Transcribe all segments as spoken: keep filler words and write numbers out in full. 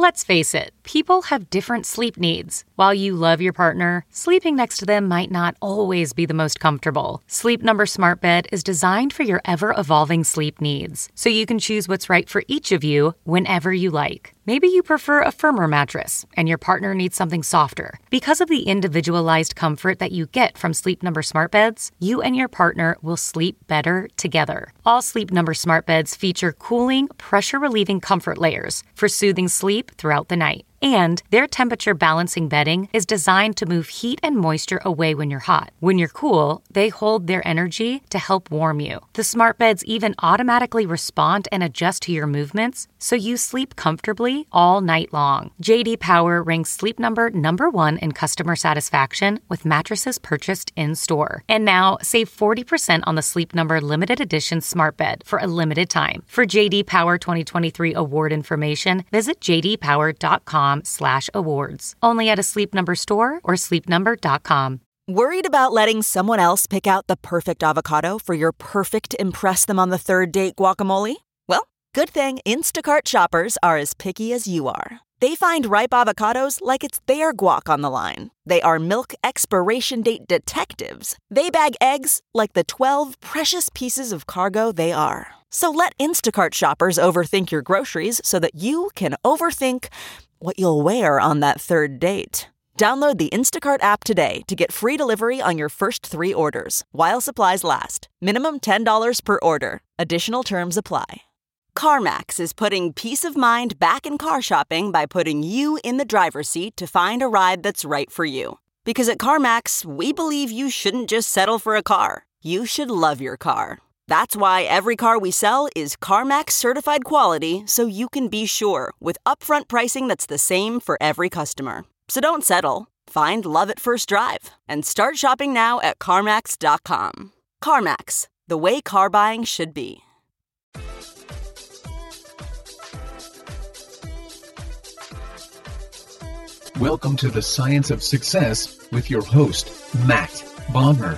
Let's face it, people have different sleep needs. While you love your partner, sleeping next to them might not always be the most comfortable. Sleep Number Smart Bed is designed for your ever-evolving sleep needs, so you can choose what's right for each of you whenever you like. Maybe you prefer a firmer mattress, and your partner needs something softer. Because of the individualized comfort that you get from Sleep Number Smart Beds, you and your partner will sleep better together. All Sleep Number Smart Beds feature cooling, pressure-relieving comfort layers for soothing sleep throughout the night. And their temperature balancing bedding is designed to move heat and moisture away when you're hot. When you're cool, they hold their energy to help warm you. The smart beds even automatically respond and adjust to your movements, so you sleep comfortably all night long. J D Power ranks Sleep Number number one in customer satisfaction with mattresses purchased in-store. And now, save forty percent on the Sleep Number limited edition smart bed for a limited time. For J D Power twenty twenty-three award information, visit j d power dot com slash awards. Only at a Sleep Number store or sleep number dot com. Worried about letting someone else pick out the perfect avocado for your perfect impress them on the third date guacamole? Well, good thing Instacart shoppers are as picky as you are. They find ripe avocados like it's their guac on the line. They are milk expiration date detectives. They bag eggs like the twelve precious pieces of cargo they are. So let Instacart shoppers overthink your groceries so that you can overthink what you'll wear on that third date. Download the Instacart app today to get free delivery on your first three orders, while supplies last. Minimum ten dollars per order. Additional terms apply. CarMax is putting peace of mind back in car shopping by putting you in the driver's seat to find a ride that's right for you. Because at CarMax, we believe you shouldn't just settle for a car. You should love your car. That's why every car we sell is CarMax certified quality, so you can be sure with upfront pricing that's the same for every customer. So don't settle. Find love at first drive and start shopping now at CarMax dot com. CarMax, the way car buying should be. Welcome to the Science of Success with your host, Matt Bodner.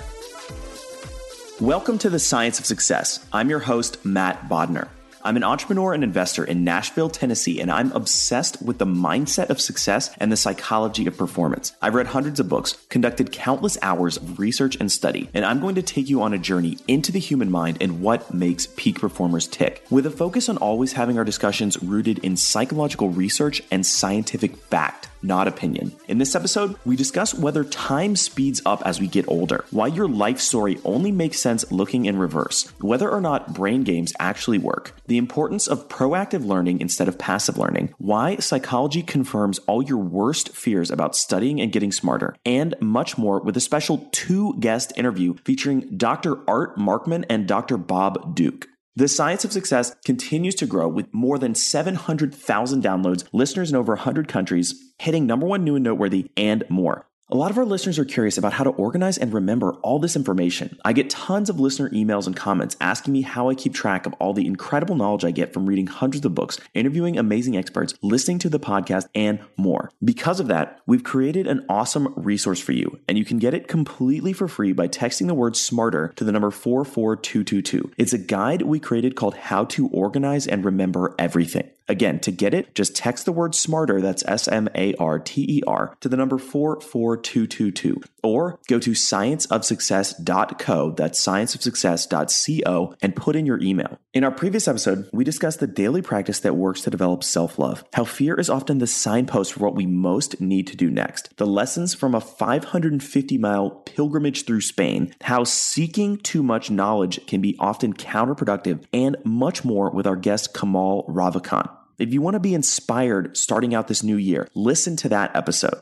Welcome to the Science of Success. I'm your host, Matt Bodner. I'm an entrepreneur and investor in Nashville, Tennessee, and I'm obsessed with the mindset of success and the psychology of performance. I've read hundreds of books, conducted countless hours of research and study, and I'm going to take you on a journey into the human mind and what makes peak performers tick, with a focus on always having our discussions rooted in psychological research and scientific fact, not opinion. In this episode, we discuss whether time speeds up as we get older, why your life story only makes sense looking in reverse, whether or not brain games actually work, the importance of proactive learning instead of passive learning, why psychology confirms all your worst fears about studying and getting smarter, and much more with a special two-guest interview featuring Doctor Art Markman and Doctor Bob Duke. The Science of Success continues to grow with more than seven hundred thousand downloads, listeners in over one hundred countries, hitting number one new and noteworthy, and more. A lot of our listeners are curious about how to organize and remember all this information. I get tons of listener emails and comments asking me how I keep track of all the incredible knowledge I get from reading hundreds of books, interviewing amazing experts, listening to the podcast, and more. Because of that, we've created an awesome resource for you, and you can get it completely for free by texting the word SMARTER to the number four four two two two. It's a guide we created called How to Organize and Remember Everything. Again, to get it, just text the word SMARTER, that's S M A R T E R, to the number four four two two two, or go to science of success dot co, that's science of success dot co, and put in your email. In our previous episode, we discussed the daily practice that works to develop self-love, how fear is often the signpost for what we most need to do next, the lessons from a five hundred fifty mile pilgrimage through Spain, how seeking too much knowledge can be often counterproductive, and much more with our guest Kamal Ravikant. If you want to be inspired starting out this new year, listen to that episode.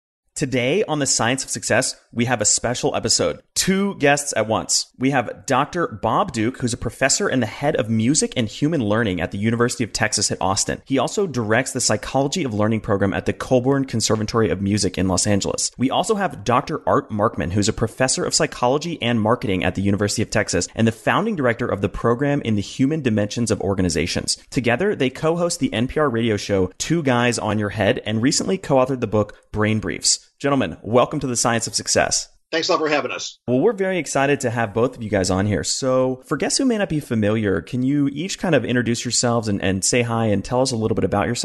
Today on the Science of Success, we have a special episode. Two guests at once. We have Doctor Bob Duke, who's a professor and the head of music and human learning at the University of Texas at Austin. He also directs the Psychology of Learning program at the Colburn Conservatory of Music in Los Angeles. We also have Doctor Art Markman, who's a professor of psychology and marketing at the University of Texas and the founding director of the program in the Human Dimensions of Organizations. Together, they co-host the N P R radio show Two Guys on Your Head and recently co-authored the book Brain Briefs. Gentlemen, welcome to the Science of Success. Thanks a lot for having us. Well, we're very excited to have both of you guys on here. So for guests who may not be familiar, can you each kind of introduce yourselves and, and say hi and tell us a little bit about yourself?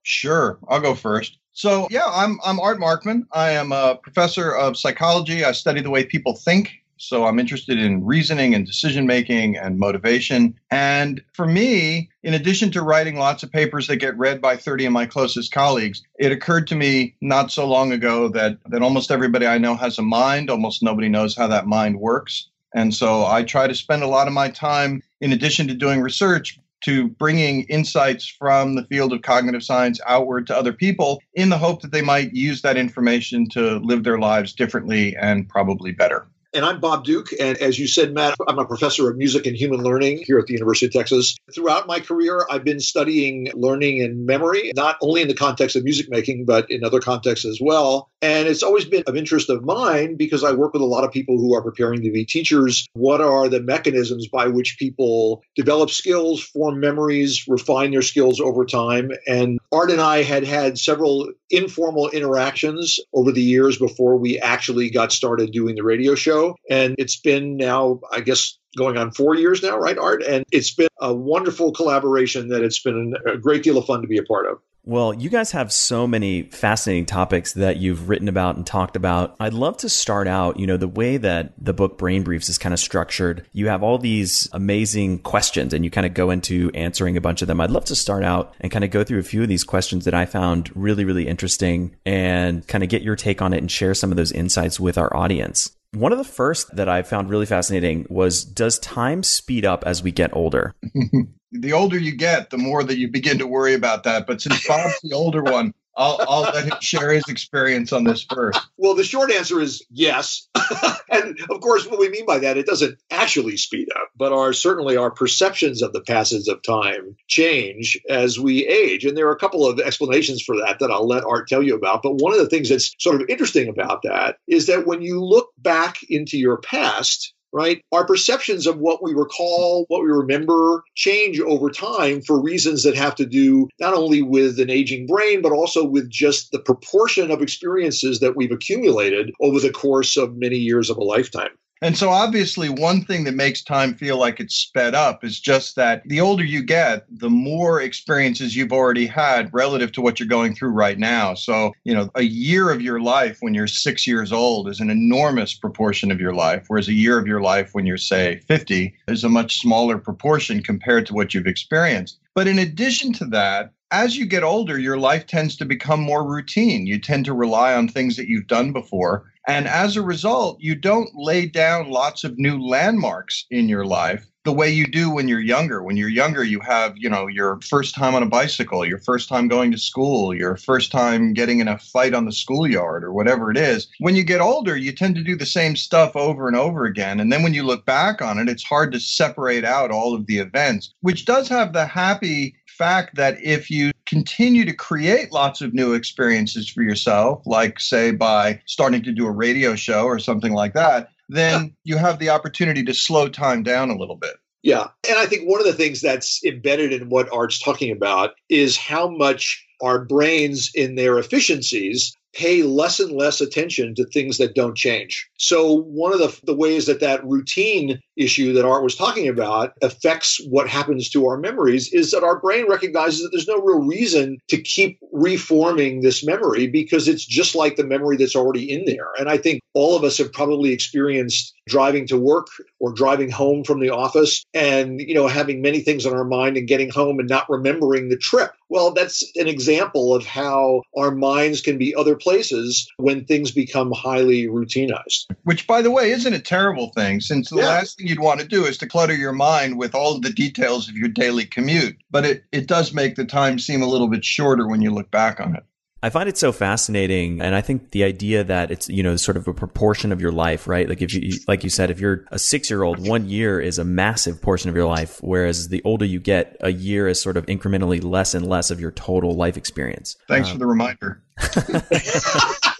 Sure. I'll go first. So, yeah, I'm I'm Art Markman. I am a professor of psychology. I study the way people think. So I'm interested in reasoning and decision-making and motivation. And for me, in addition to writing lots of papers that get read by thirty of my closest colleagues, it occurred to me not so long ago that, that almost everybody I know has a mind. Almost nobody knows how that mind works. And so I try to spend a lot of my time, in addition to doing research, to bringing insights from the field of cognitive science outward to other people in the hope that they might use that information to live their lives differently and probably better. And I'm Bob Duke. And as you said, Matt, I'm a professor of music and human learning here at the University of Texas. Throughout my career, I've been studying learning and memory, not only in the context of music making, but in other contexts as well. And it's always been of interest of mine because I work with a lot of people who are preparing to be teachers. What are the mechanisms by which people develop skills, form memories, refine their skills over time? And Art and I had had several informal interactions over the years before we actually got started doing the radio show. And it's been now, I guess, going on four years now, right, Art? And it's been a wonderful collaboration that it's been a great deal of fun to be a part of. Well, you guys have so many fascinating topics that you've written about and talked about. I'd love to start out, you know, the way that the book Brain Briefs is kind of structured. You have all these amazing questions and you kind of go into answering a bunch of them. I'd love to start out and kind of go through a few of these questions that I found really, really interesting and kind of get your take on it and share some of those insights with our audience. One of the first that I found really fascinating was, does time speed up as we get older? The older you get, the more that you begin to worry about that. But since Bob's the older one, I'll, I'll let him share his experience on this first. Well, the short answer is yes. And of course, what we mean by that, it doesn't actually speed up, but our certainly our perceptions of the passage of time change as we age. And there are a couple of explanations for that that I'll let Art tell you about. But one of the things that's sort of interesting about that is that when you look back into your past, right, our perceptions of what we recall, what we remember change over time for reasons that have to do not only with an aging brain, but also with just the proportion of experiences that we've accumulated over the course of many years of a lifetime. And so obviously one thing that makes time feel like it's sped up is just that the older you get, the more experiences you've already had relative to what you're going through right now. So, you know, a year of your life when you're six years old is an enormous proportion of your life, whereas a year of your life when you're, say, fifty is a much smaller proportion compared to what you've experienced. But in addition to that, as you get older, your life tends to become more routine. You tend to rely on things that you've done before. And as a result, you don't lay down lots of new landmarks in your life the way you do when you're younger. When you're younger, you have, you know, your first time on a bicycle, your first time going to school, your first time getting in a fight on the schoolyard or whatever it is. When you get older, you tend to do the same stuff over and over again. And then when you look back on it, it's hard to separate out all of the events, which does have the happy fact that if you continue to create lots of new experiences for yourself, like say by starting to do a radio show or something like that, then you have the opportunity to slow time down a little bit. Yeah. And I think one of the things that's embedded in what Art's talking about is how much our brains in their efficiencies pay less and less attention to things that don't change. So one of the, the ways that that routine issue that Art was talking about affects what happens to our memories is that our brain recognizes that there's no real reason to keep reforming this memory because it's just like the memory that's already in there. And I think all of us have probably experienced driving to work or driving home from the office and, you know, having many things on our mind and getting home and not remembering the trip. Well, that's an example of how our minds can be other places when things become highly routinized. Which, by the way, isn't a terrible thing, since the yeah. last thing you'd want to do is to clutter your mind with all of the details of your daily commute. But it, it does make the time seem a little bit shorter when you look back on it. I find it so fascinating. And I think the idea that it's, you know, sort of a proportion of your life, right? Like if you, like you said, if you're a six year old, one year is a massive portion of your life. Whereas the older you get, a year is sort of incrementally less and less of your total life experience. Thanks um, for the reminder.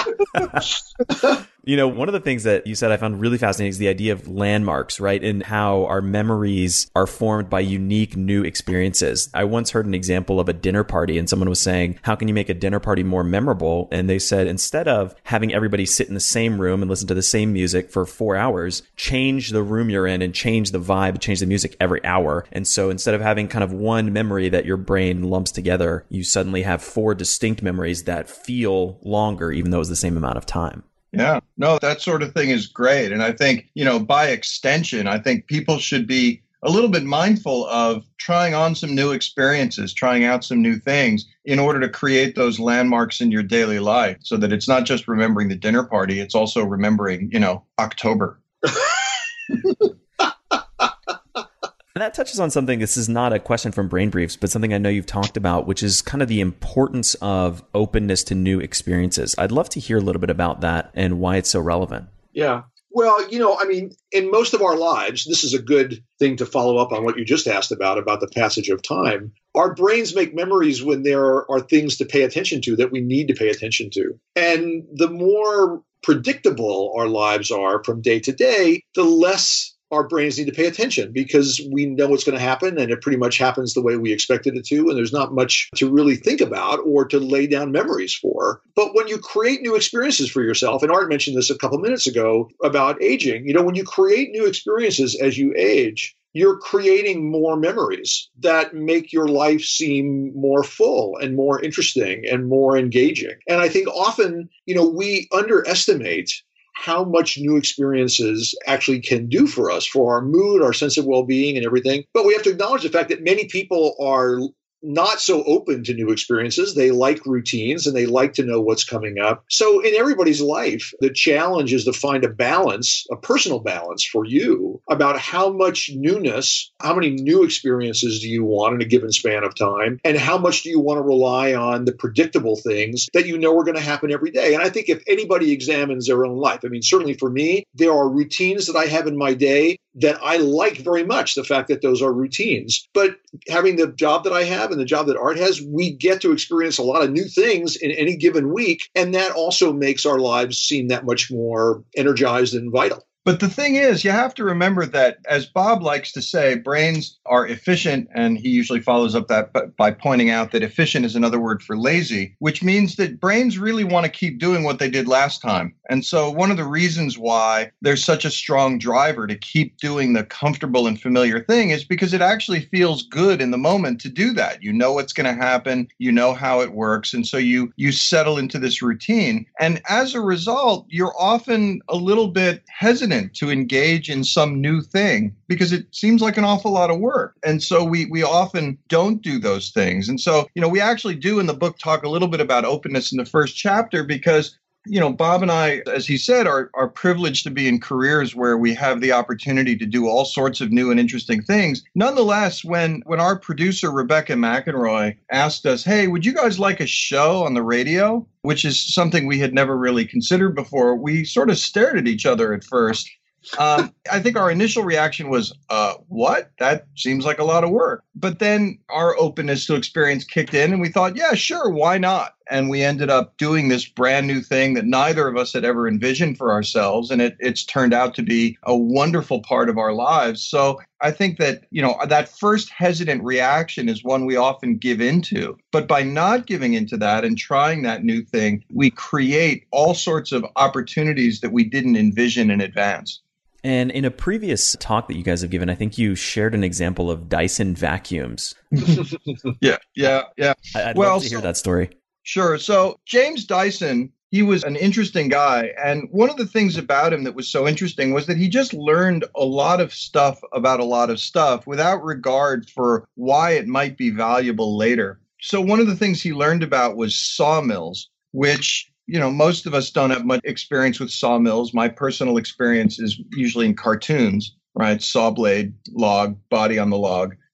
You know, one of the things that you said I found really fascinating is the idea of landmarks, right? And how our memories are formed by unique new experiences. I once heard an example of a dinner party, and someone was saying, how can you make a dinner party more memorable? And they said, instead of having everybody sit in the same room and listen to the same music for four hours, change the room you're in and change the vibe, change the music every hour. And so instead of having kind of one memory that your brain lumps together, you suddenly have four distinct memories that feel longer, even though it's the same amount of time. Yeah, no, that sort of thing is great. And I think, you know, by extension, I think people should be a little bit mindful of trying on some new experiences, trying out some new things in order to create those landmarks in your daily life so that it's not just remembering the dinner party, it's also remembering, you know, October. And that touches on something, this is not a question from Brain Briefs, but something I know you've talked about, which is kind of the importance of openness to new experiences. I'd love to hear a little bit about that and why it's so relevant. Yeah. Well, you know, I mean, in most of our lives, this is a good thing to follow up on what you just asked about, about the passage of time. Our brains make memories when there are things to pay attention to that we need to pay attention to. And the more predictable our lives are from day to day, the less our brains need to pay attention because we know what's going to happen and it pretty much happens the way we expected it to. And there's not much to really think about or to lay down memories for. But when you create new experiences for yourself, and Art mentioned this a couple minutes ago about aging, you know, when you create new experiences as you age, you're creating more memories that make your life seem more full and more interesting and more engaging. And I think often, you know, we underestimate how much new experiences actually can do for us, for our mood, our sense of well-being and everything. But we have to acknowledge the fact that many people are not so open to new experiences. They like routines and they like to know what's coming up. So in everybody's life, the challenge is to find a balance, a personal balance for you about how much newness, how many new experiences do you want in a given span of time, and how much do you want to rely on the predictable things that you know are going to happen every day. And I think if anybody examines their own life, I mean, certainly for me, there are routines that I have in my day that I like very much, the fact that those are routines. But having the job that I have and the job that Art has, we get to experience a lot of new things in any given week. And that also makes our lives seem that much more energized and vital. But the thing is, you have to remember that, as Bob likes to say, brains are efficient, and he usually follows up that by pointing out that efficient is another word for lazy, which means that brains really want to keep doing what they did last time. And so one of the reasons why there's such a strong driver to keep doing the comfortable and familiar thing is because it actually feels good in the moment to do that. You know what's going to happen, you know how it works, and so you you settle into this routine. And as a result, you're often a little bit hesitant to engage in some new thing because it seems like an awful lot of work. And so we we often don't do those things. And so, you know, we actually do in the book talk a little bit about openness in the first chapter because, you know, Bob and I, as he said, are, are privileged to be in careers where we have the opportunity to do all sorts of new and interesting things. Nonetheless, when, when our producer, Rebecca McEnroy, asked us, hey, would you guys like a show on the radio? Which is something we had never really considered before. We sort of stared at each other at first. Um, I think our initial reaction was, uh, what? That seems like a lot of work. But then our openness to experience kicked in and we thought, yeah, sure, why not? And we ended up doing this brand new thing that neither of us had ever envisioned for ourselves. And it, it's turned out to be a wonderful part of our lives. So I think that, you know, that first hesitant reaction is one we often give into. But by not giving into that and trying that new thing, we create all sorts of opportunities that we didn't envision in advance. And in a previous talk that you guys have given, I think you shared an example of Dyson vacuums. yeah, yeah, yeah. I'd well, love to hear so, that story. Sure. So James Dyson, he was an interesting guy. And one of the things about him that was so interesting was that he just learned a lot of stuff about a lot of stuff without regard for why it might be valuable later. So one of the things he learned about was sawmills, which, you know, most of us don't have much experience with sawmills. My personal experience is usually in cartoons, right? Saw blade, log, body on the log.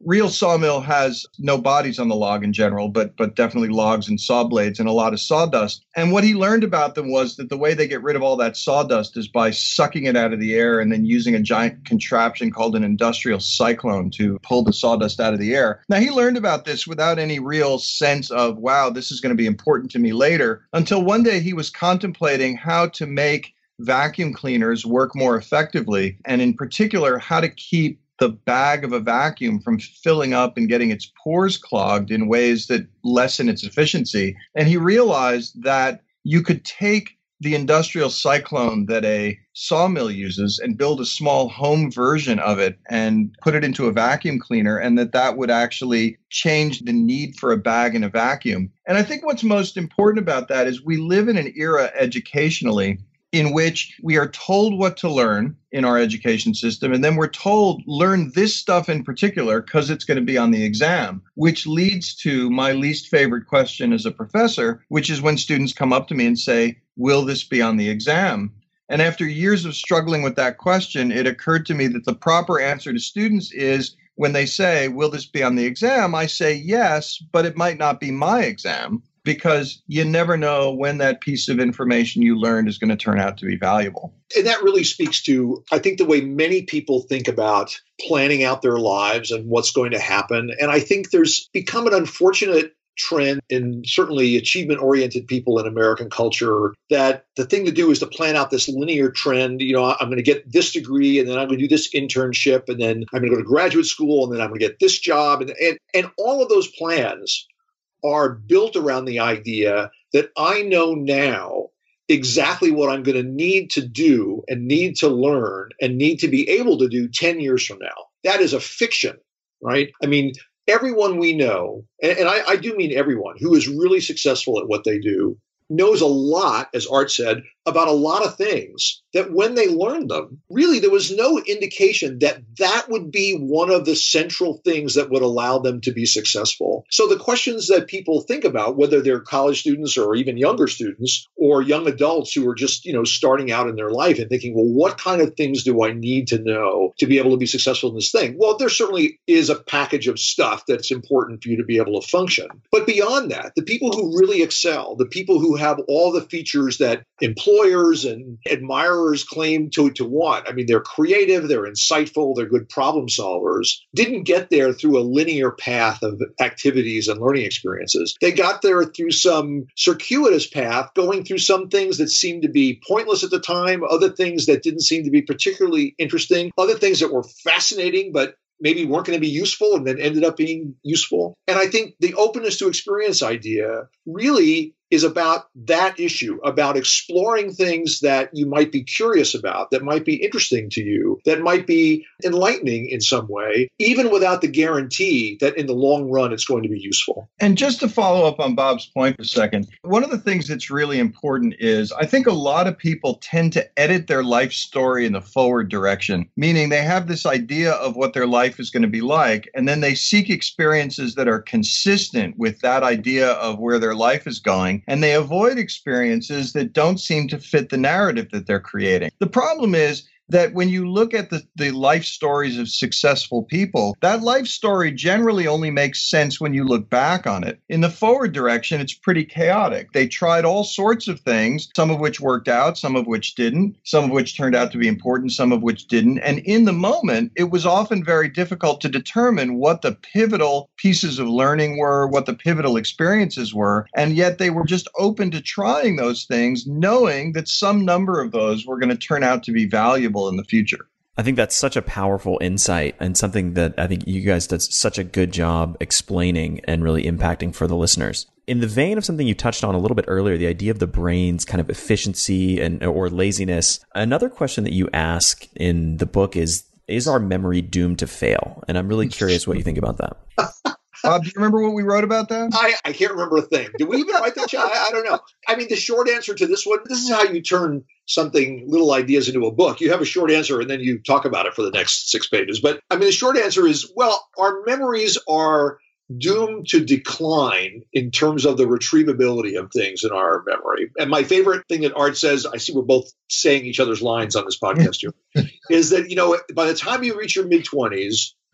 real sawmill has no bodies on the log in general, but but definitely logs and saw blades and a lot of sawdust. And what he learned about them was that the way they get rid of all that sawdust is by sucking it out of the air and then using a giant contraption called an industrial cyclone to pull the sawdust out of the air. Now, he learned about this without any real sense of, wow, this is going to be important to me later, until one day he was contemplating how to make vacuum cleaners work more effectively, and in particular, how to keep the bag of a vacuum from filling up and getting its pores clogged in ways that lessen its efficiency. And he realized that you could take the industrial cyclone that a sawmill uses and build a small home version of it and put it into a vacuum cleaner, and that that would actually change the need for a bag and a vacuum. And I think what's most important about that is we live in an era educationally in which we are told what to learn in our education system, and then we're told, learn this stuff in particular because it's going to be on the exam, which leads to my least favorite question as a professor, which is when students come up to me and say, will this be on the exam? And after years of struggling with that question, it occurred to me that the proper answer to students is, when they say, will this be on the exam? I say, yes, but it might not be my exam, because you never know when that piece of information you learned is going to turn out to be valuable. And that really speaks to, I think, the way many people think about planning out their lives and what's going to happen. And I think there's become an unfortunate trend in certainly achievement-oriented people in American culture that the thing to do is to plan out this linear trend. You know, I'm going to get this degree, and then I'm going to do this internship, and then I'm going to go to graduate school, and then I'm going to get this job. And, and, and all of those plans are built around the idea that I know now exactly what I'm going to need to do and need to learn and need to be able to do ten years from now. That is a fiction, right? I mean, everyone we know, and, and I, I do mean everyone who is really successful at what they do, knows a lot, as Art said, about a lot of things that when they learned them, really there was no indication that that would be one of the central things that would allow them to be successful. So the questions that people think about, whether they're college students or even younger students or young adults who are just, you know, starting out in their life and thinking, well, what kind of things do I need to know to be able to be successful in this thing? Well, there certainly is a package of stuff that's important for you to be able to function. But beyond that, the people who really excel, the people who have all the features that employers and admirers claim to, to want. I mean, they're creative, they're insightful, they're good problem solvers, didn't get there through a linear path of activities and learning experiences. They got there through some circuitous path, going through some things that seemed to be pointless at the time, other things that didn't seem to be particularly interesting, other things that were fascinating, but maybe weren't going to be useful and then ended up being useful. And I think the openness to experience idea really is about that issue, about exploring things that you might be curious about, that might be interesting to you, that might be enlightening in some way, even without the guarantee that in the long run it's going to be useful. And just to follow up on Bob's point for a second, one of the things that's really important is I think a lot of people tend to edit their life story in the forward direction, meaning they have this idea of what their life is going to be like, and then they seek experiences that are consistent with that idea of where their life is going. And they avoid experiences that don't seem to fit the narrative that they're creating. The problem is that when you look at the, the life stories of successful people, that life story generally only makes sense when you look back on it. In the forward direction, it's pretty chaotic. They tried all sorts of things, some of which worked out, some of which didn't, some of which turned out to be important, some of which didn't. And in the moment, it was often very difficult to determine what the pivotal pieces of learning were, what the pivotal experiences were. And yet they were just open to trying those things, knowing that some number of those were going to turn out to be valuable in the future. I think that's such a powerful insight and something that I think you guys did such a good job explaining and really impacting for the listeners. In the vein of something you touched on a little bit earlier, the idea of the brain's kind of efficiency and or laziness, another question that you ask in the book is, is our memory doomed to fail? And I'm really curious what you think about that. Uh, do you remember what we wrote about that? I, I can't remember a thing. Did we even write that? I, I don't know. I mean, the short answer to this one, this is how you turn something, little ideas into a book. You have a short answer and then you talk about it for the next six pages. But I mean, the short answer is, well, our memories are doomed to decline in terms of the retrievability of things in our memory. And my favorite thing that Art says, I see we're both saying each other's lines on this podcast here, is that, you know, by the time you reach your mid-twenties,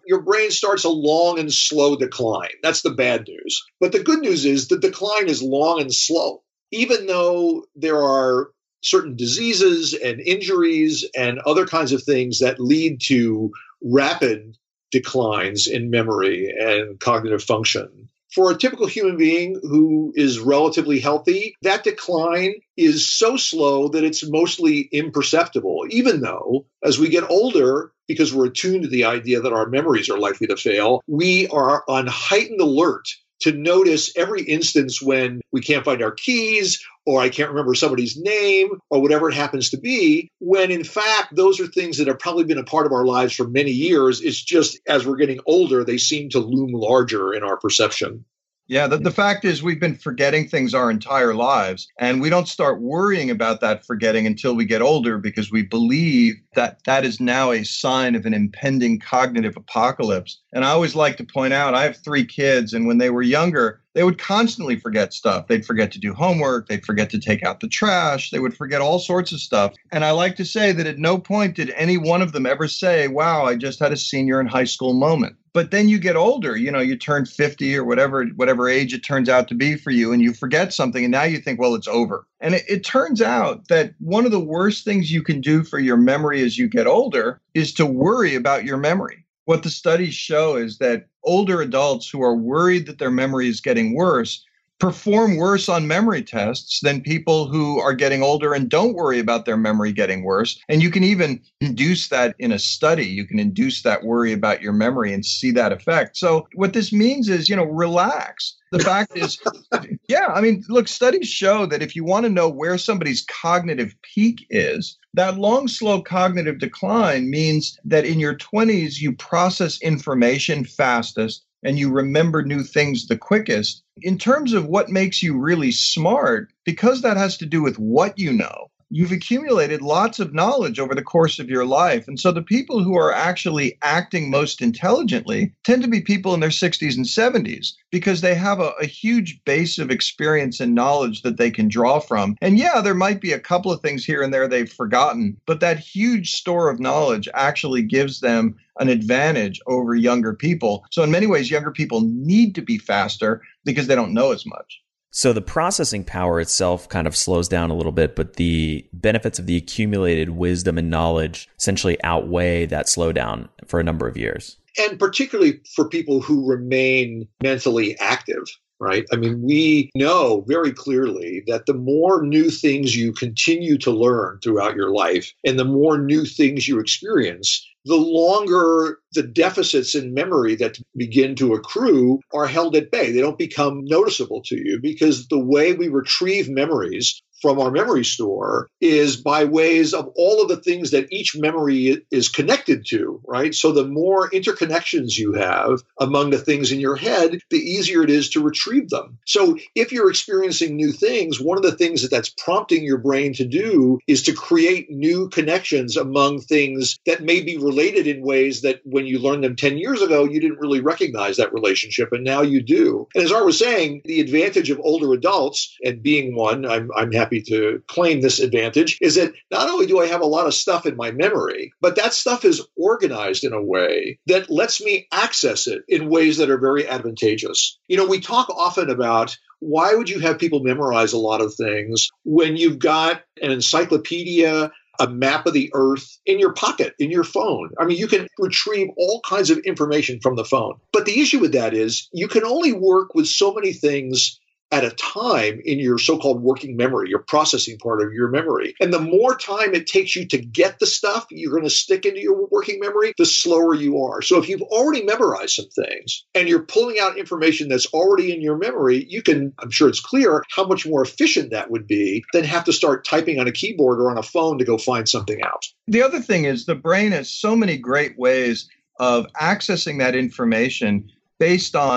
your brain starts a long and slow decline. That's the bad news. But the good news is the decline is long and slow. Even though there are certain diseases and injuries and other kinds of things that lead to rapid declines in memory and cognitive function. For a typical human being who is relatively healthy, that decline is so slow that it's mostly imperceptible, even though as we get older, because we're attuned to the idea that our memories are likely to fail, we are on heightened alert to notice every instance when we can't find our keys, or I can't remember somebody's name, or whatever it happens to be, when in fact, those are things that have probably been a part of our lives for many years. It's just as we're getting older, they seem to loom larger in our perception. Yeah, the, the fact is we've been forgetting things our entire lives, and we don't start worrying about that forgetting until we get older because we believe that that is now a sign of an impending cognitive apocalypse. And I always like to point out, I have three kids, and when they were younger, they would constantly forget stuff. They'd forget to do homework. They'd forget to take out the trash. They would forget all sorts of stuff. And I like to say that at no point did any one of them ever say, wow, I just had a senior in high school moment. But then you get older, you know, you turn fifty or whatever, whatever age it turns out to be for you, and you forget something, and now you think, well, it's over. And it, it turns out that one of the worst things you can do for your memory as you get older is to worry about your memory. What the studies show is that older adults who are worried that their memory is getting worse perform worse on memory tests than people who are getting older and don't worry about their memory getting worse. And you can even induce that in a study. You can induce that worry about your memory and see that effect. So what this means is, you know, relax. The fact is, yeah, I mean, look, studies show that if you want to know where somebody's cognitive peak is, that long, slow cognitive decline means that in your twenties, you process information fastest and you remember new things the quickest. In terms of what makes you really smart, because that has to do with what you know, you've accumulated lots of knowledge over the course of your life. And so the people who are actually acting most intelligently tend to be people in their sixties and seventies because they have a, a huge base of experience and knowledge that they can draw from. And yeah, there might be a couple of things here and there they've forgotten, but that huge store of knowledge actually gives them an advantage over younger people. So in many ways, younger people need to be faster because they don't know as much. So the processing power itself kind of slows down a little bit, but the benefits of the accumulated wisdom and knowledge essentially outweigh that slowdown for a number of years. And particularly for people who remain mentally active, right? I mean, we know very clearly that the more new things you continue to learn throughout your life and the more new things you experience, the longer the deficits in memory that begin to accrue are held at bay. They don't become noticeable to you because the way we retrieve memories from our memory store is by ways of all of the things that each memory is connected to, right? So the more interconnections you have among the things in your head, the easier it is to retrieve them. So if you're experiencing new things, one of the things that that's prompting your brain to do is to create new connections among things that may be related in ways that when you learned them ten years ago, you didn't really recognize that relationship, and now you do. And as I was saying, the advantage of older adults, and being one, I'm, I'm happy to claim this advantage, is that not only do I have a lot of stuff in my memory, but that stuff is organized in a way that lets me access it in ways that are very advantageous. You know, we talk often about why would you have people memorize a lot of things when you've got an encyclopedia, a map of the earth in your pocket, in your phone. I mean, you can retrieve all kinds of information from the phone. But the issue with that is you can only work with so many things at a time in your so-called working memory, your processing part of your memory. And the more time it takes you to get the stuff you're going to stick into your working memory, the slower you are. So if you've already memorized some things and you're pulling out information that's already in your memory, you can, I'm sure it's clear how much more efficient that would be than have to start typing on a keyboard or on a phone to go find something out. The other thing is the brain has so many great ways of accessing that information based on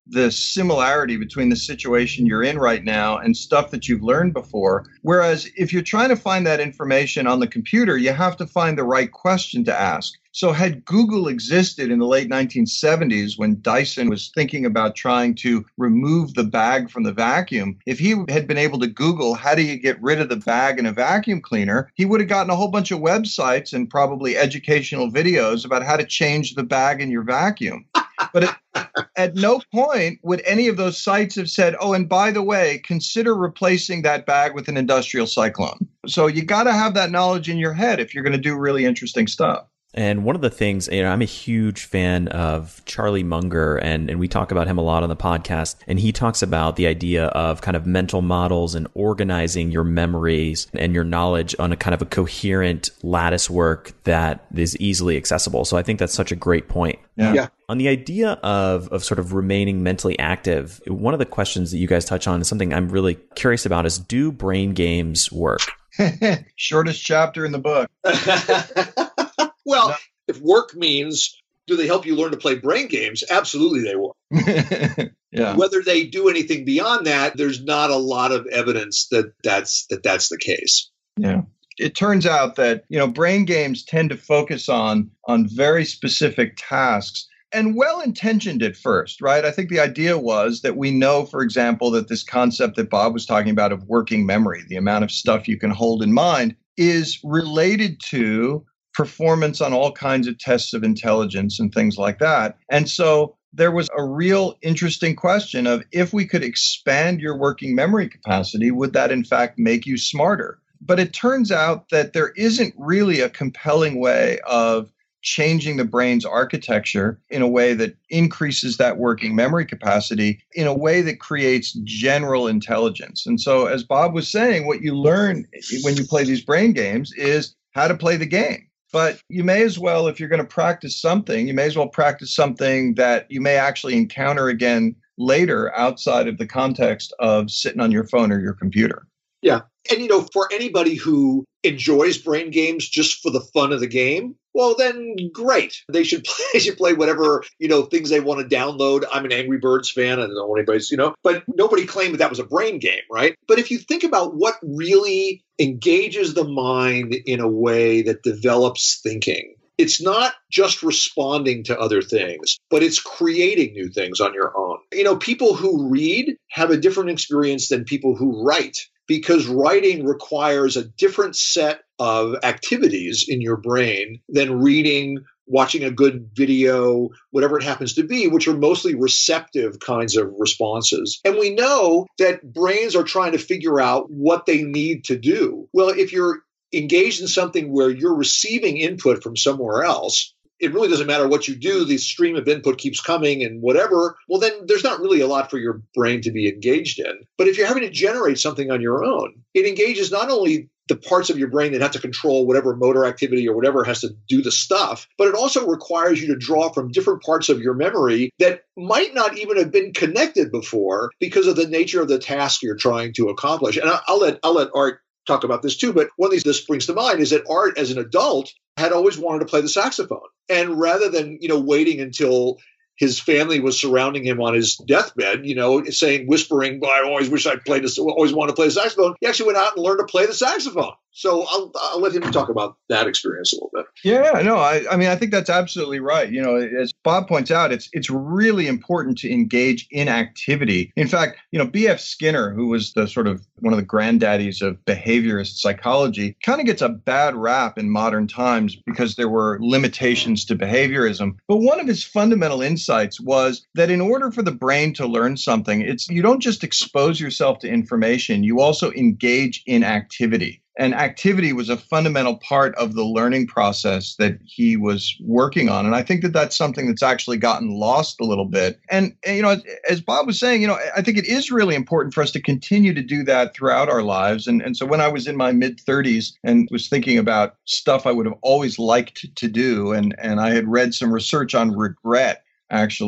the similarity between the situation you're in right now and stuff that you've learned before. Whereas if you're trying to find that information on the computer, you have to find the right question to ask. So had Google existed in the late nineteen seventies when Dyson was thinking about trying to remove the bag from the vacuum, if he had been able to Google how do you get rid of the bag in a vacuum cleaner, he would have gotten a whole bunch of websites and probably educational videos about how to change the bag in your vacuum. But at, at no point would any of those sites have said, oh, and by the way, consider replacing that bag with an industrial cyclone. So you got to have that knowledge in your head if you're going to do really interesting stuff. And one of the things, you know, I'm a huge fan of Charlie Munger, and, and we talk about him a lot on the podcast. And he talks about the idea of kind of mental models and organizing your memories and your knowledge on a kind of a coherent lattice work that is easily accessible. So I think that's such a great point. Yeah. Yeah. On the idea of of sort of remaining mentally active, one of the questions that you guys touch on is something I'm really curious about is, do brain games work? Shortest chapter in the book. Well, No. if work means, do they help you learn to play brain games? Absolutely they will. Yeah. Whether they do anything beyond that, there's not a lot of evidence that that's, that that's the case. Yeah. It turns out that, you know, brain games tend to focus on on very specific tasks and well-intentioned at first, right? I think the idea was that we know, for example, that this concept that Bob was talking about of working memory, the amount of stuff you can hold in mind, is related to performance on all kinds of tests of intelligence and things like that. And so there was a real interesting question of, if we could expand your working memory capacity, would that in fact make you smarter? But it turns out that there isn't really a compelling way of changing the brain's architecture in a way that increases that working memory capacity in a way that creates general intelligence. And so, as Bob was saying, what you learn when you play these brain games is how to play the game. But you may as well, if you're going to practice something, you may as well practice something that you may actually encounter again later outside of the context of sitting on your phone or your computer. Yeah. And, you know, for anybody who enjoys brain games just for the fun of the game, well, then great. They should play, they should play whatever, you know, things they want to download. I'm an Angry Birds fan. I don't know anybody's, you know, but nobody claimed that that was a brain game, right? But if you think about what really engages the mind in a way that develops thinking, it's not just responding to other things, but it's creating new things on your own. You know, people who read have a different experience than people who write, because writing requires a different set of activities in your brain than reading, watching a good video, whatever it happens to be, which are mostly receptive kinds of responses. And we know that brains are trying to figure out what they need to do. Well, if you're engaged in something where you're receiving input from somewhere else, it really doesn't matter what you do. The stream of input keeps coming and whatever. Well, then there's not really a lot for your brain to be engaged in. But if you're having to generate something on your own, it engages not only the parts of your brain that have to control whatever motor activity or whatever has to do the stuff, but it also requires you to draw from different parts of your memory that might not even have been connected before because of the nature of the task you're trying to accomplish. And I'll let I'll let Art talk about this too, but one of these this brings to mind is that Art, as an adult, had always wanted to play the saxophone. And rather than, you know, waiting until his family was surrounding him on his deathbed, you know, saying, whispering, well, I always wish I'd played this, always wanted to play the saxophone, he actually went out and learned to play the saxophone. So I'll, I'll let him talk about that experience a little bit. Yeah, no, I, I mean, I think that's absolutely right. You know, as Bob points out, it's it's really important to engage in activity. In fact, you know, B F Skinner, who was the sort of one of the granddaddies of behaviorist psychology, kind of gets a bad rap in modern times because there were limitations to behaviorism. But one of his fundamental insights was that in order for the brain to learn something, it's you don't just expose yourself to information, you also engage in activity. And activity was a fundamental part of the learning process that he was working on. And I think that that's something that's actually gotten lost a little bit. And, and, you know, as Bob was saying, you know, I think it is really important for us to continue to do that throughout our lives. And, and so when I was in my mid thirties and was thinking about stuff I would have always liked to do, and, and I had read some research on regret, actually,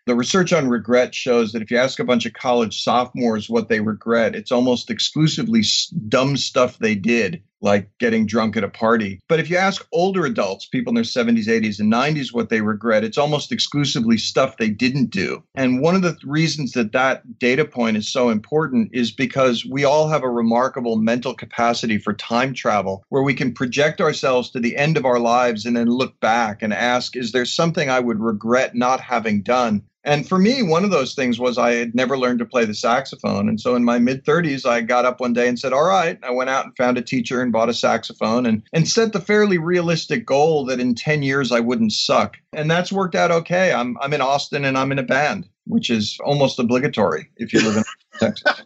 The research on regret shows that if you ask a bunch of college sophomores what they regret, it's almost exclusively dumb stuff they did, like getting drunk at a party. But if you ask older adults, people in their seventies, eighties, and nineties what they regret, it's almost exclusively stuff they didn't do. And one of the reasons that that data point is so important is because we all have a remarkable mental capacity for time travel, where we can project ourselves to the end of our lives and then look back and ask, is there something I would regret not having done? And for me, one of those things was I had never learned to play the saxophone. And so in my mid-thirties, I got up one day and said, all right, I went out and found a teacher and bought a saxophone and, and set the fairly realistic goal that in ten years I wouldn't suck. And that's worked out okay. I'm I'm in Austin and I'm in a band, which is almost obligatory if you live in Texas.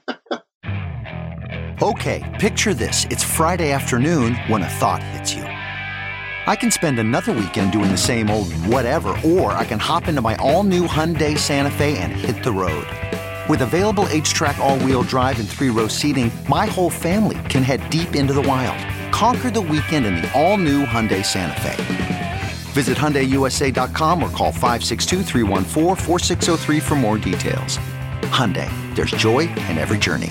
Okay, picture this. It's Friday afternoon when a thought hits you. I can spend another weekend doing the same old whatever, or I can hop into my all-new Hyundai Santa Fe and hit the road. With available H-Track all-wheel drive and three-row seating, my whole family can head deep into the wild. Conquer the weekend in the all-new Hyundai Santa Fe. Visit Hyundai U S A dot com or call five six two, three one four, four six zero three for more details. Hyundai, there's joy in every journey.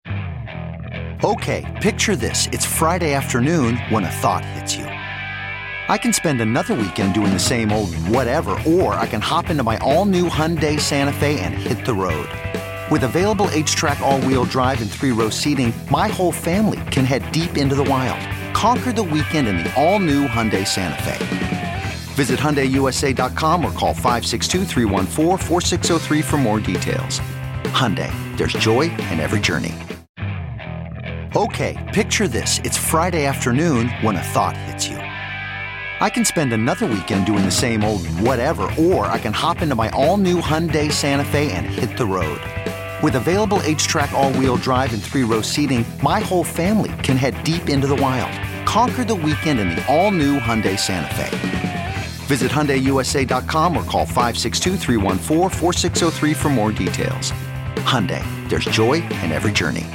Okay, picture this. It's Friday afternoon when a thought hits you. I can spend another weekend doing the same old whatever, or I can hop into my all-new Hyundai Santa Fe and hit the road. With available H-Track all-wheel drive and three-row seating, my whole family can head deep into the wild. Conquer the weekend in the all-new Hyundai Santa Fe. Visit Hyundai U S A dot com or call five six two, three one four, four six zero three for more details. Hyundai, there's joy in every journey. Okay, picture this. It's Friday afternoon when a thought hits you. I can spend another weekend doing the same old whatever, or I can hop into my all-new Hyundai Santa Fe and hit the road. With available H-Track all-wheel drive and three-row seating, my whole family can head deep into the wild. Conquer the weekend in the all-new Hyundai Santa Fe. Visit Hyundai U S A dot com or call five six two, three one four, four six zero three for more details. Hyundai, there's joy in every journey.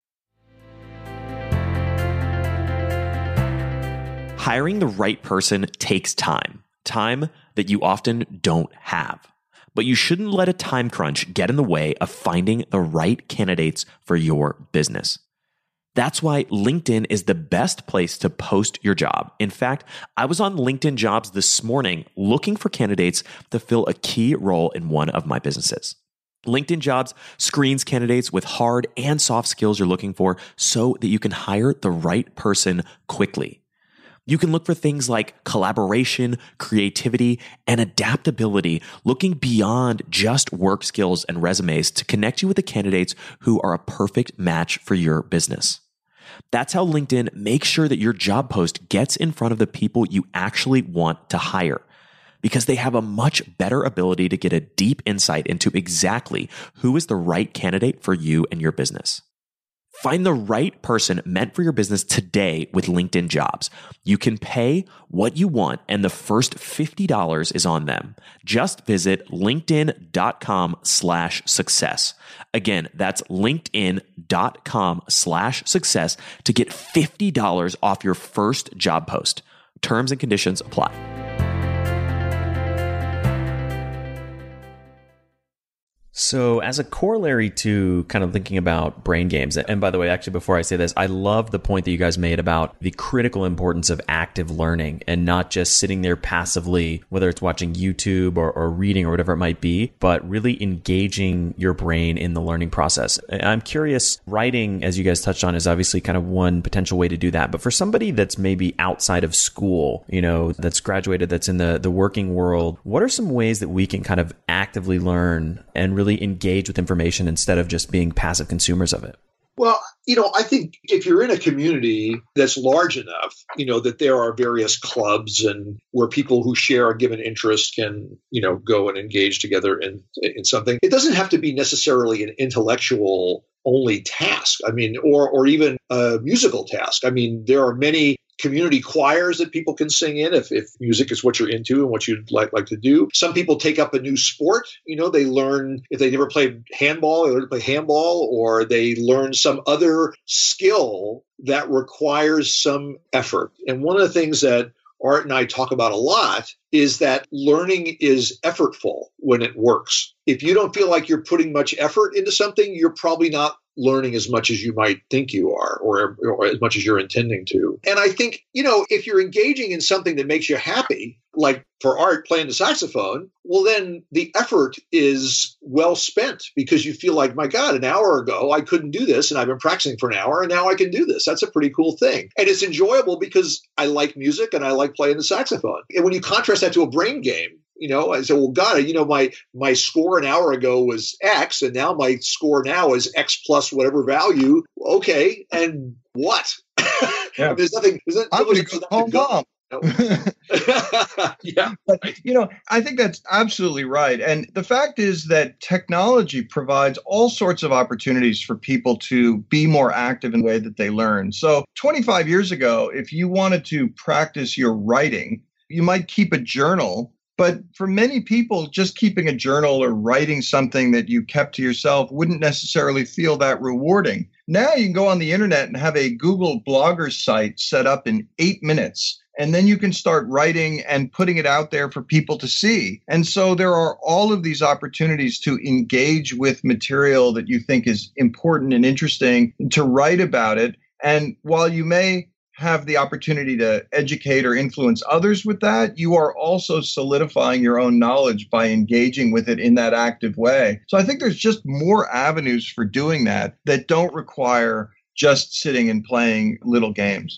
Hiring the right person takes time, time that you often don't have. But you shouldn't let a time crunch get in the way of finding the right candidates for your business. That's why LinkedIn is the best place to post your job. In fact, I was on LinkedIn Jobs this morning looking for candidates to fill a key role in one of my businesses. LinkedIn Jobs screens candidates with hard and soft skills you're looking for so that you can hire the right person quickly. You can look for things like collaboration, creativity, and adaptability, looking beyond just work skills and resumes to connect you with the candidates who are a perfect match for your business. That's how LinkedIn makes sure that your job post gets in front of the people you actually want to hire, because they have a much better ability to get a deep insight into exactly who is the right candidate for you and your business. Find the right person meant for your business today with LinkedIn Jobs. You can pay what you want, and the first fifty dollars is on them. Just visit linkedin.com slash success. Again, that's linkedin.com slash success to get fifty dollars off your first job post. Terms and conditions apply. So as a corollary to kind of thinking about brain games, and by the way, actually, before I say this, I love the point that you guys made about the critical importance of active learning and not just sitting there passively, whether it's watching YouTube or, or reading or whatever it might be, but really engaging your brain in the learning process. I'm curious, writing, as you guys touched on, is obviously kind of one potential way to do that. But for somebody that's maybe outside of school, you know, that's graduated, that's in the, the working world, what are some ways that we can kind of actively learn and really really engage with information instead of just being passive consumers of it? Well, you know, I think if you're in a community that's large enough, you know, that there are various clubs and where people who share a given interest can, you know, go and engage together in, in something. It doesn't have to be necessarily an intellectual only task. I mean, or or even a musical task. I mean, there are many community choirs that people can sing in if, if music is what you're into and what you'd like, like to do. Some people take up a new sport. You know, they learn, if they never played handball, they learn to play handball, or they learn some other skill that requires some effort. And one of the things that Art and I talk about a lot is that learning is effortful when it works. If you don't feel like you're putting much effort into something, you're probably not learning as much as you might think you are, or, or as much as you're intending to. And I think, you know, if you're engaging in something that makes you happy, like for Art playing the saxophone, well, then the effort is well spent because you feel like, my God, an hour ago, I couldn't do this and I've been practicing for an hour and now I can do this. That's a pretty cool thing. And it's enjoyable because I like music and I like playing the saxophone. And when you contrast that to a brain game, you know, I said, well, God, you know, my my score an hour ago was X, and now my score now is X plus whatever value. Okay, and what? Yeah. There's nothing. There's I'm going to go home, mom. Yeah. But, you know, I think that's absolutely right. And the fact is that technology provides all sorts of opportunities for people to be more active in the way that they learn. So twenty-five years ago, if you wanted to practice your writing, you might keep a journal. But for many people, just keeping a journal or writing something that you kept to yourself wouldn't necessarily feel that rewarding. Now you can go on the internet and have a Google Blogger site set up in eight minutes. And then you can start writing and putting it out there for people to see. And so there are all of these opportunities to engage with material that you think is important and interesting, to write about it. And while you may have the opportunity to educate or influence others with that, you are also solidifying your own knowledge by engaging with it in that active way. So I think there's just more avenues for doing that that don't require just sitting and playing little games.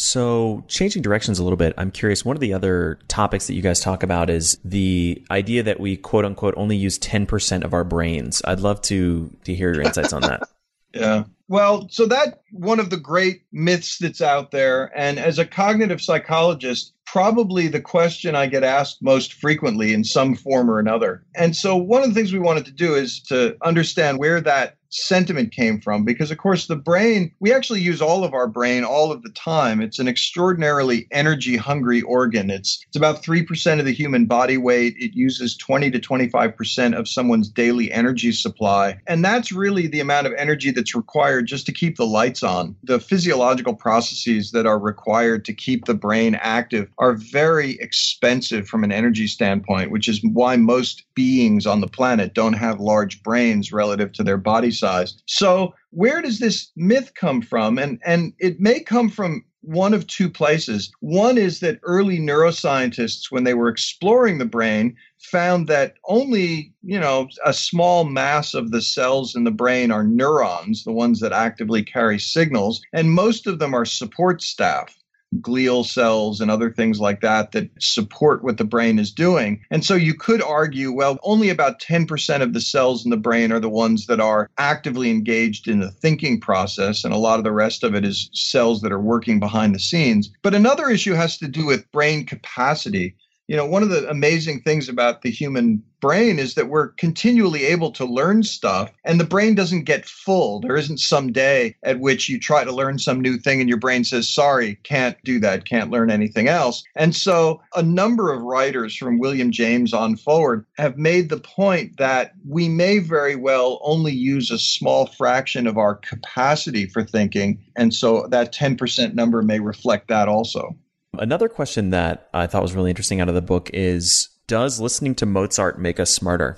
So changing directions a little bit, I'm curious, one of the other topics that you guys talk about is the idea that we quote unquote only use ten percent of our brains. I'd love to to hear your insights on that. Yeah. Well, so that one of the great myths that's out there. And as a cognitive psychologist, probably the question I get asked most frequently in some form or another. And so one of the things we wanted to do is to understand where that sentiment came from, because of course the brain, we actually use all of our brain all of the time. It's an extraordinarily energy hungry organ. It's it's about three percent of the human body weight. It uses twenty to twenty-five percent of someone's daily energy supply. And that's really the amount of energy that's required just to keep the lights on. The physiological processes that are required to keep the brain active are very expensive from an energy standpoint, which is why most beings on the planet don't have large brains relative to their body size. So where does this myth come from? And, and it may come from one of two places. One is that early neuroscientists, when they were exploring the brain, found that only, you know, a small mass of the cells in the brain are neurons, the ones that actively carry signals, and most of them are support staff. Glial cells and other things like that that support what the brain is doing. And so you could argue, well, only about ten percent of the cells in the brain are the ones that are actively engaged in the thinking process, and a lot of the rest of it is cells that are working behind the scenes. But another issue has to do with brain capacity. You know, one of the amazing things about the human brain is that we're continually able to learn stuff, and the brain doesn't get full. There isn't some day at which you try to learn some new thing and your brain says, sorry, can't do that, can't learn anything else. And so a number of writers from William James on forward have made the point that we may very well only use a small fraction of our capacity for thinking. And so that ten percent number may reflect that also. Another question that I thought was really interesting out of the book is, does listening to Mozart make us smarter?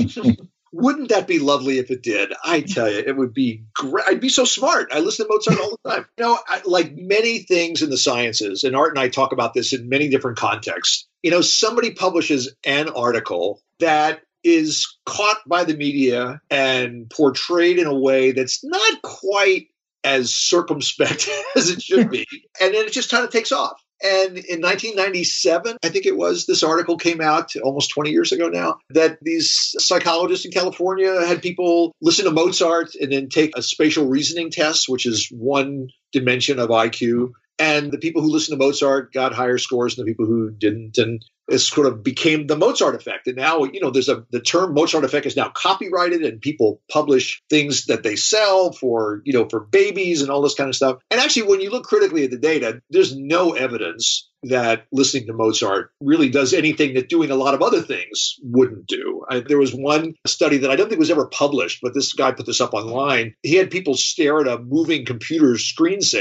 Wouldn't that be lovely if it did? I tell you, it would be great. I'd be so smart. I listen to Mozart all the time. You know, I, like many things in the sciences, and Art and I talk about this in many different contexts. You know, somebody publishes an article that is caught by the media and portrayed in a way that's not quite as circumspect as it should be. And then it just kind of takes off. And in nineteen ninety-seven, I think it was, this article came out almost twenty years ago now, that these psychologists in California had people listen to Mozart and then take a spatial reasoning test, which is one dimension of I Q. And the people who listened to Mozart got higher scores than the people who didn't. And it sort of became the Mozart effect. And now, you know, there's a the term Mozart effect is now copyrighted, and people publish things that they sell for, you know, for babies and all this kind of stuff. And actually, when you look critically at the data, there's no evidence that listening to Mozart really does anything that doing a lot of other things wouldn't do. I, there was one study that I don't think was ever published, but this guy put this up online. He had people stare at a moving computer screensaver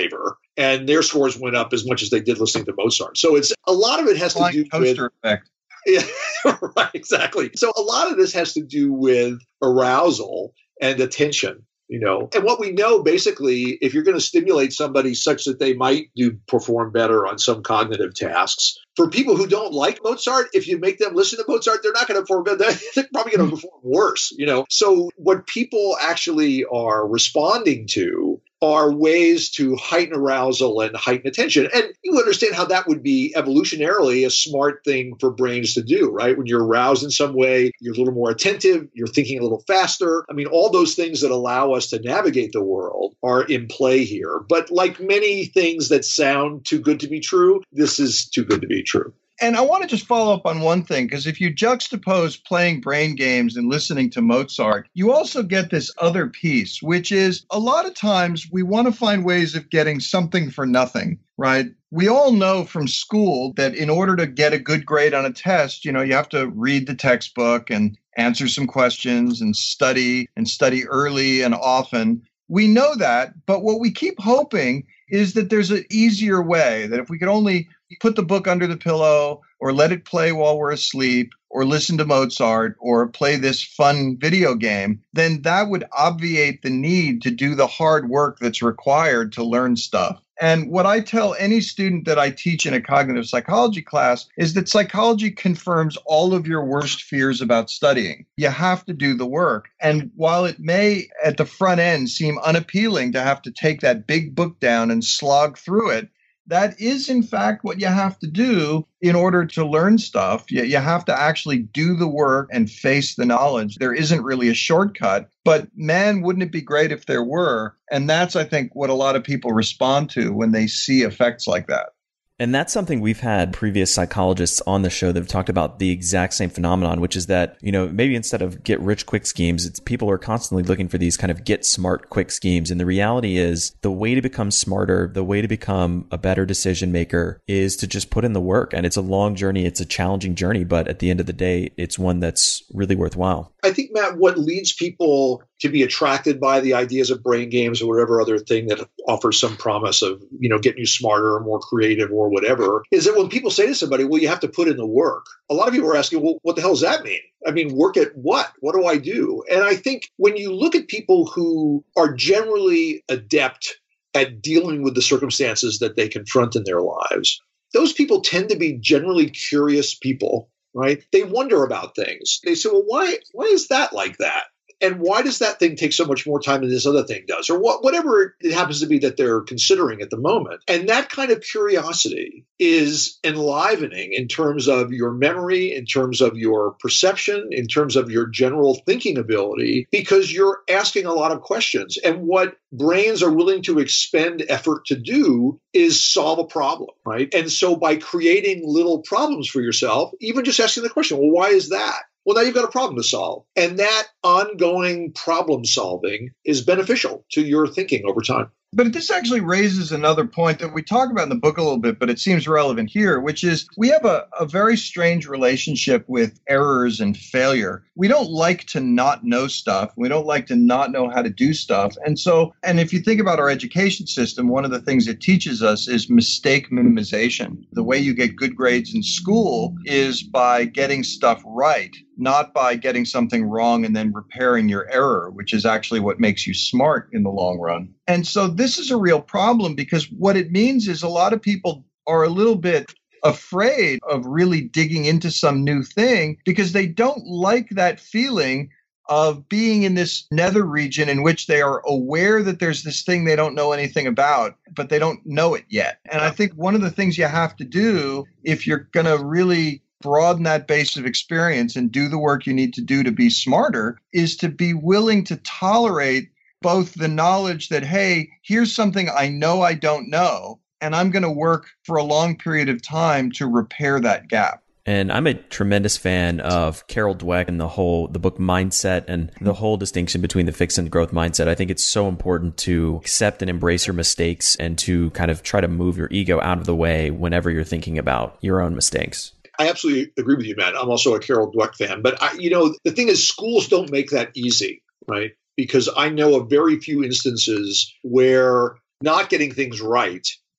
and their scores went up as much as they did listening to Mozart. So it's a lot of it has to do with effect. Yeah, right, exactly. So a lot of this has to do with arousal and attention. You know, and what we know basically, if you're going to stimulate somebody such that they might do perform better on some cognitive tasks, for people who don't like Mozart, if you make them listen to Mozart, they're not going to perform better. They're probably going to perform worse. You know, so what people actually are responding to are ways to heighten arousal and heighten attention. And you understand how that would be evolutionarily a smart thing for brains to do, right? When you're aroused in some way, you're a little more attentive, you're thinking a little faster. I mean, all those things that allow us to navigate the world are in play here. But like many things that sound too good to be true, this is too good to be true. And I want to just follow up on one thing, because if you juxtapose playing brain games and listening to Mozart, you also get this other piece, which is a lot of times we want to find ways of getting something for nothing, right? We all know from school that in order to get a good grade on a test, you know, you have to read the textbook and answer some questions and study and study early and often. We know that, but what we keep hoping is that there's an easier way, that if we could only put the book under the pillow or let it play while we're asleep or listen to Mozart or play this fun video game, then that would obviate the need to do the hard work that's required to learn stuff. And what I tell any student that I teach in a cognitive psychology class is that psychology confirms all of your worst fears about studying. You have to do the work. And while it may at the front end seem unappealing to have to take that big book down and slog through it, that is, in fact, what you have to do in order to learn stuff. You, you have to actually do the work and face the knowledge. There isn't really a shortcut, but man, wouldn't it be great if there were? And that's, I think, what a lot of people respond to when they see effects like that. And that's something we've had previous psychologists on the show that have talked about the exact same phenomenon, which is that, you know, maybe instead of get rich quick schemes, it's people are constantly looking for these kind of get smart quick schemes. And the reality is the way to become smarter, the way to become a better decision maker is to just put in the work. And it's a long journey. It's a challenging journey. But at the end of the day, it's one that's really worthwhile. I think, Matt, what leads people to be attracted by the ideas of brain games or whatever other thing that offers some promise of, you know, getting you smarter or more creative or whatever, is that when people say to somebody, well, you have to put in the work, a lot of people are asking, well, what the hell does that mean? I mean, work at what? What do I do? And I think when you look at people who are generally adept at dealing with the circumstances that they confront in their lives, those people tend to be generally curious people, right? They wonder about things. They say, well, why, why is that like that? And why does that thing take so much more time than this other thing does? Or what, whatever it happens to be that they're considering at the moment. And that kind of curiosity is enlivening in terms of your memory, in terms of your perception, in terms of your general thinking ability, because you're asking a lot of questions. And what brains are willing to expend effort to do is solve a problem, right? And so by creating little problems for yourself, even just asking the question, well, why is that? Well, now you've got a problem to solve. And that ongoing problem solving is beneficial to your thinking over time. But this actually raises another point that we talk about in the book a little bit, but it seems relevant here, which is we have a, a very strange relationship with errors and failure. We don't like to not know stuff. We don't like to not know how to do stuff. And so, and if you think about our education system, one of the things it teaches us is mistake minimization. The way you get good grades in school is by getting stuff right, not by getting something wrong and then repairing your error, which is actually what makes you smart in the long run. And so this is a real problem because what it means is a lot of people are a little bit afraid of really digging into some new thing because they don't like that feeling of being in this nether region in which they are aware that there's this thing they don't know anything about, but they don't know it yet. And I think one of the things you have to do if you're going to really broaden that base of experience and do the work you need to do to be smarter is to be willing to tolerate both the knowledge that, hey, here's something I know I don't know, and I'm going to work for a long period of time to repair that gap. And I'm a tremendous fan of Carol Dweck and the whole, the book Mindset and the whole distinction between the fixed and growth mindset. I think it's so important to accept and embrace your mistakes and to kind of try to move your ego out of the way whenever you're thinking about your own mistakes. I absolutely agree with you, Matt. I'm also a Carol Dweck fan. But, I, you know, the thing is, schools don't make that easy, right? Because I know of very few instances where not getting things right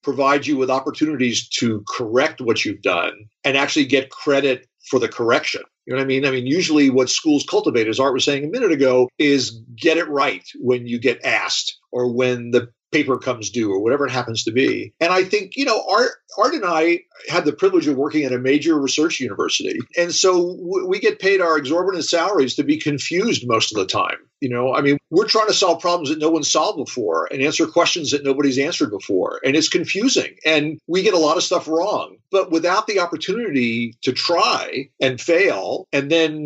provide you with opportunities to correct what you've done and actually get credit for the correction. You know what I mean? I mean, usually what schools cultivate, as Art was saying a minute ago, is get it right when you get asked or when the paper comes due or whatever it happens to be. And I think, you know, Art, Art and I had the privilege of working at a major research university. And so w- we get paid our exorbitant salaries to be confused most of the time. You know, I mean, we're trying to solve problems that no one's solved before and answer questions that nobody's answered before. And it's confusing. And we get a lot of stuff wrong. But without the opportunity to try and fail and then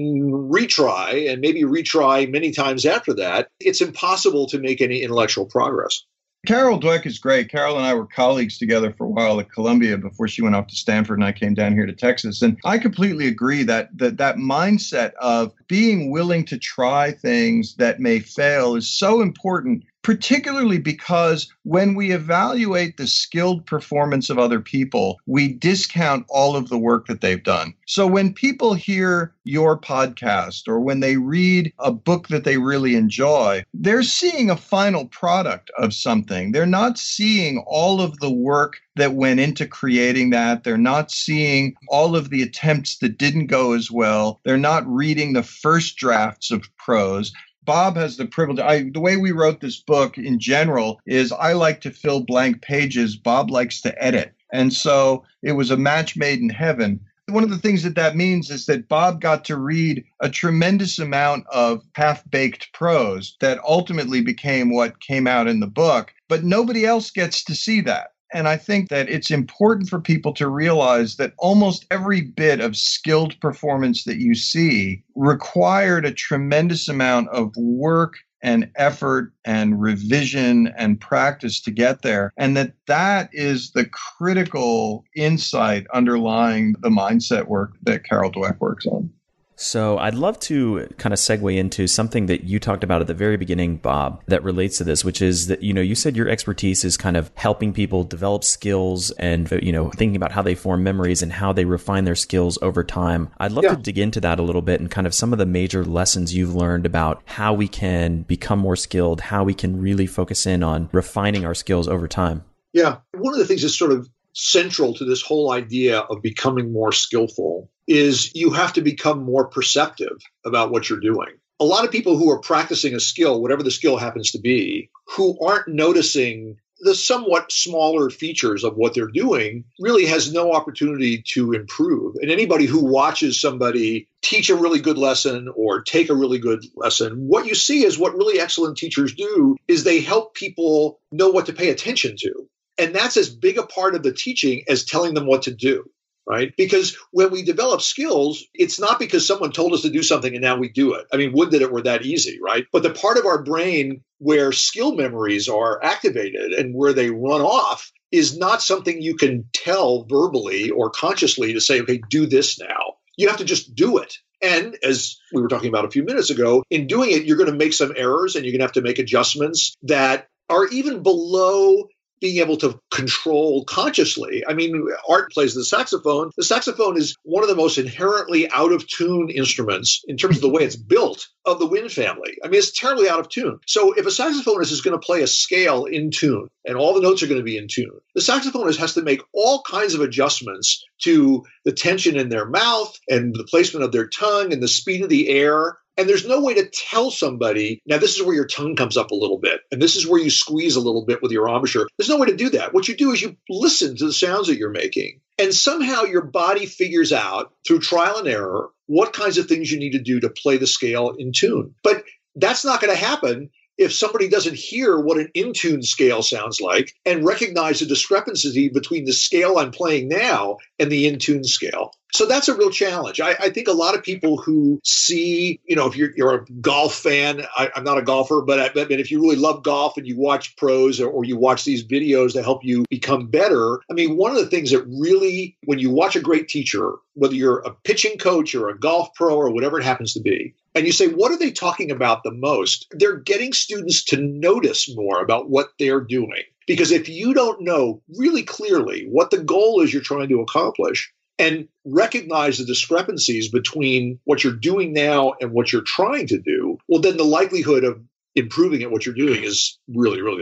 retry and maybe retry many times after that, it's impossible to make any intellectual progress. Carol Dweck is great. Carol and I were colleagues together for a while at Columbia before she went off to Stanford and I came down here to Texas. And I completely agree that that, that mindset of being willing to try things that may fail is so important, particularly because when we evaluate the skilled performance of other people, we discount all of the work that they've done. So when people hear your podcast or when they read a book that they really enjoy, they're seeing a final product of something. They're not seeing all of the work that went into creating that. They're not seeing all of the attempts that didn't go as well. They're not reading the first drafts of prose. Bob has the privilege. I, the way we wrote this book in general is I like to fill blank pages. Bob likes to edit. And so it was a match made in heaven. One of the things that that means is that Bob got to read a tremendous amount of half-baked prose that ultimately became what came out in the book, but nobody else gets to see that. And I think that it's important for people to realize that almost every bit of skilled performance that you see required a tremendous amount of work and effort and revision and practice to get there. And that that is the critical insight underlying the mindset work that Carol Dweck works on. So I'd love to kind of segue into something that you talked about at the very beginning, Bob, that relates to this, which is that, you know, you said your expertise is kind of helping people develop skills and, you know, thinking about how they form memories and how they refine their skills over time. I'd love yeah. to dig into that a little bit and kind of some of the major lessons you've learned about how we can become more skilled, how we can really focus in on refining our skills over time. Yeah. One of the things that's sort of central to this whole idea of becoming more skillful is you have to become more perceptive about what you're doing. A lot of people who are practicing a skill, whatever the skill happens to be, who aren't noticing the somewhat smaller features of what they're doing really has no opportunity to improve. And anybody who watches somebody teach a really good lesson or take a really good lesson, what you see is what really excellent teachers do is they help people know what to pay attention to. And that's as big a part of the teaching as telling them what to do. Right? Because when we develop skills, it's not because someone told us to do something and now we do it. I mean, would that it were that easy, right? But the part of our brain where skill memories are activated and where they run off is not something you can tell verbally or consciously to say, okay, do this now. You have to just do it. And as we were talking about a few minutes ago, in doing it, you're going to make some errors and you're going to have to make adjustments that are even below being able to control consciously. I mean, Art plays the saxophone. The saxophone is one of the most inherently out of tune instruments in terms of the way it's built of the wind family. I mean, it's terribly out of tune. So if a saxophonist is going to play a scale in tune and all the notes are going to be in tune, the saxophonist has to make all kinds of adjustments to the tension in their mouth and the placement of their tongue and the speed of the air. And there's no way to tell somebody, now this is where your tongue comes up a little bit, and this is where you squeeze a little bit with your embouchure. There's no way to do that. What you do is you listen to the sounds that you're making, and somehow your body figures out through trial and error what kinds of things you need to do to play the scale in tune. But that's not going to happen if somebody doesn't hear what an in-tune scale sounds like and recognize the discrepancy between the scale I'm playing now and the in-tune scale. So that's a real challenge. I, I think a lot of people who see, you know, if you're, you're a golf fan, I, I'm not a golfer, but I, but if you really love golf and you watch pros or, or you watch these videos that help you become better, I mean, one of the things that really, when you watch a great teacher, whether you're a pitching coach or a golf pro or whatever it happens to be, and you say, what are they talking about the most? They're getting students to notice more about what they're doing. Because if you don't know really clearly what the goal is you're trying to accomplish, and recognize the discrepancies between what you're doing now and what you're trying to do, well, then the likelihood of improving at what you're doing is really, really low.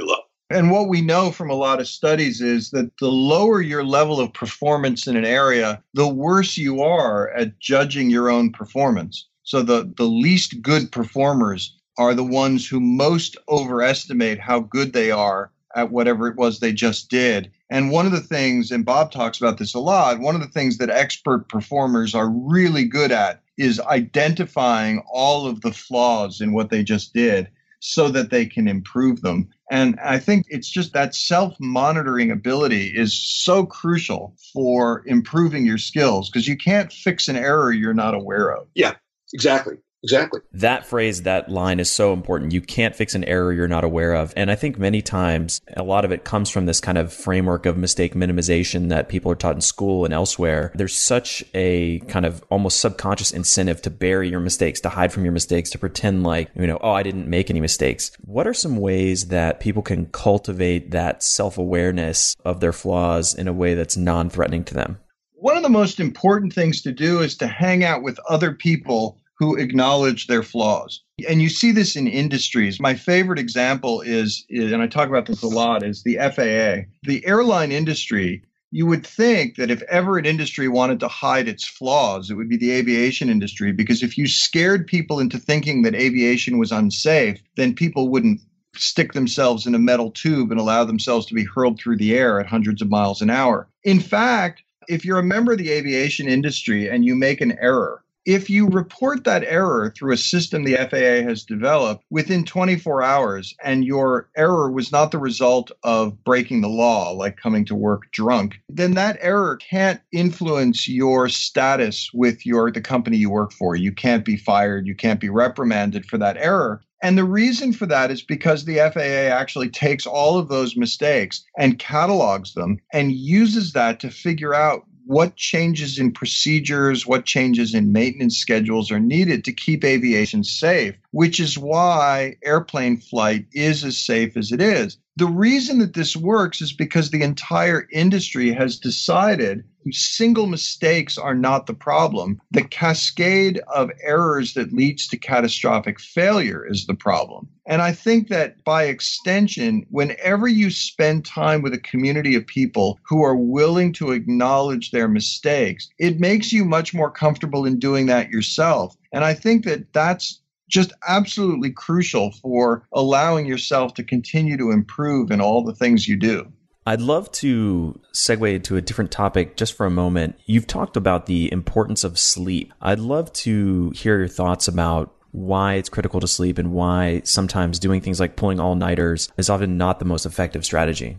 And what we know from a lot of studies is that the lower your level of performance in an area, the worse you are at judging your own performance. So the, the least good performers are the ones who most overestimate how good they are at whatever it was they just did. And one of the things, and Bob talks about this a lot, one of the things that expert performers are really good at is identifying all of the flaws in what they just did so that they can improve them. And I think it's just that self-monitoring ability is so crucial for improving your skills, because you can't fix an error you're not aware of. Yeah, exactly. Exactly. That phrase, that line is so important. You can't fix an error you're not aware of. And I think many times a lot of it comes from this kind of framework of mistake minimization that people are taught in school and elsewhere. There's such a kind of almost subconscious incentive to bury your mistakes, to hide from your mistakes, to pretend like, you know, oh, I didn't make any mistakes. What are some ways that people can cultivate that self-awareness of their flaws in a way that's non-threatening to them? One of the most important things to do is to hang out with other people who acknowledge their flaws. And you see this in industries. My favorite example is, is, and I talk about this a lot, is the F A A. The airline industry, you would think that if ever an industry wanted to hide its flaws, it would be the aviation industry, because if you scared people into thinking that aviation was unsafe, then people wouldn't stick themselves in a metal tube and allow themselves to be hurled through the air at hundreds of miles an hour. In fact, if you're a member of the aviation industry and you make an error, if you report that error through a system the F A A has developed within twenty-four hours, and your error was not the result of breaking the law, like coming to work drunk, then that error can't influence your status with your the company you work for. You can't be fired. You can't be reprimanded for that error. And the reason for that is because the F A A actually takes all of those mistakes and catalogs them and uses that to figure out what changes in procedures, what changes in maintenance schedules are needed to keep aviation safe, which is why airplane flight is as safe as it is. The reason that this works is because the entire industry has decided single mistakes are not the problem. The cascade of errors that leads to catastrophic failure is the problem. And I think that by extension, whenever you spend time with a community of people who are willing to acknowledge their mistakes, it makes you much more comfortable in doing that yourself. And I think that that's just absolutely crucial for allowing yourself to continue to improve in all the things you do. I'd love to segue to a different topic just for a moment. You've talked about the importance of sleep. I'd love to hear your thoughts about why it's critical to sleep and why sometimes doing things like pulling all-nighters is often not the most effective strategy.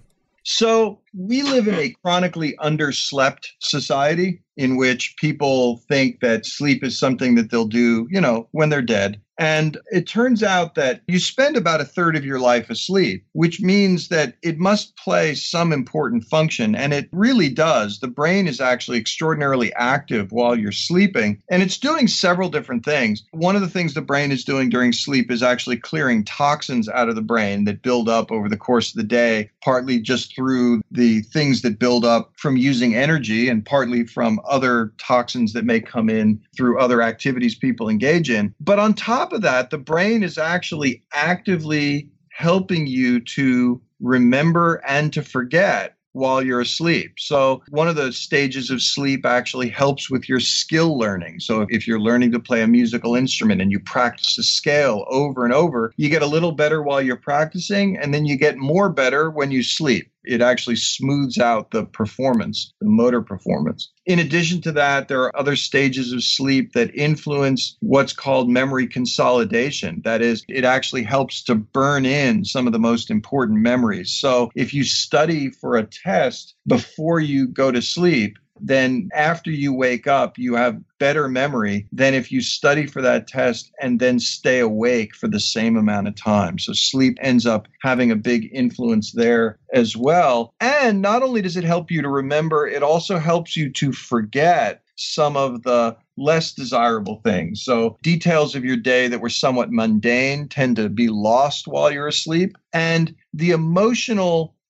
So we live in a chronically underslept society in which people think that sleep is something that they'll do, you know, when they're dead. And it turns out that you spend about a third of your life asleep, which means that it must play some important function. And it really does. The brain is actually extraordinarily active while you're sleeping, and it's doing several different things. One of the things the brain is doing during sleep is actually clearing toxins out of the brain that build up over the course of the day, partly just through the things that build up from using energy and partly from other toxins that may come in through other activities people engage in. But on top of that, the brain is actually actively helping you to remember and to forget while you're asleep. So one of the stages of sleep actually helps with your skill learning. So if you're learning to play a musical instrument and you practice a scale over and over, you get a little better while you're practicing, and then you get more better when you sleep. It actually smooths out the performance, the motor performance. In addition to that, there are other stages of sleep that influence what's called memory consolidation. That is, it actually helps to burn in some of the most important memories. So if you study for a test before you go to sleep, then after you wake up, you have better memory than if you study for that test and then stay awake for the same amount of time. So sleep ends up having a big influence there as well. And not only does it help you to remember, it also helps you to forget some of the less desirable things. So details of your day that were somewhat mundane tend to be lost while you're asleep. And the emotional